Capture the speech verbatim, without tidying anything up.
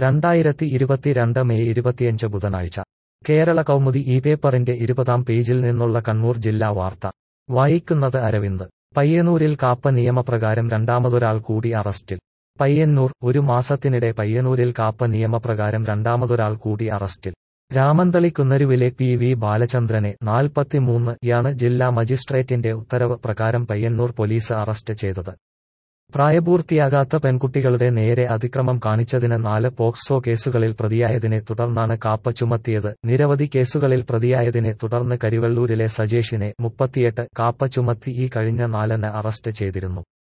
രണ്ടായിരത്തി ഇരുപത്തിരണ്ട് മെയ് ഇരുപത്തിയഞ്ച് ബുധനാഴ്ച കേരള കൗമുദി ഈ പേപ്പറിന്റെ ഇരുപതാം പേജിൽ നിന്നുള്ള കണ്ണൂർ ജില്ലാ വാർത്ത വായിക്കുന്നത് അരവിന്ദ്. പയ്യന്നൂരിൽ കാപ്പ നിയമപ്രകാരം രണ്ടാമതൊരാൾ കൂടി അറസ്റ്റിൽ. പയ്യന്നൂർ ഒരു മാസത്തിനിടെ പയ്യന്നൂരിൽ കാപ്പ നിയമപ്രകാരം രണ്ടാമതൊരാൾ കൂടി അറസ്റ്റിൽ. രാമന്തളിക്കുന്നരുവിലെ പി വി ബാലചന്ദ്രനെ നാൽപ്പത്തിമൂന്ന് യാണ് ജില്ലാ മജിസ്ട്രേറ്റിന്റെ ഉത്തരവ് പ്രകാരം പയ്യന്നൂർ പോലീസ് അറസ്റ്റ് ചെയ്തത്. പ്രായപൂർത്തിയാകാത്ത പെൺകുട്ടികളുടെ നേരെ അതിക്രമം കാണിച്ചതിന് നാല് പോക്സോ കേസുകളിൽ പ്രതിയായതിനെ തുടർന്നാണ് കാപ്പ ചുമത്തിയത്. നിരവധി കേസുകളിൽ പ്രതിയായതിനെ തുടർന്ന് കരിവെള്ളൂരിലെ സജേഷിനെ മുപ്പത്തിയെട്ട് കാപ്പ ചുമത്തി ഈ കഴിഞ്ഞ നാലിന് അറസ്റ്റ് ചെയ്തിരുന്നു.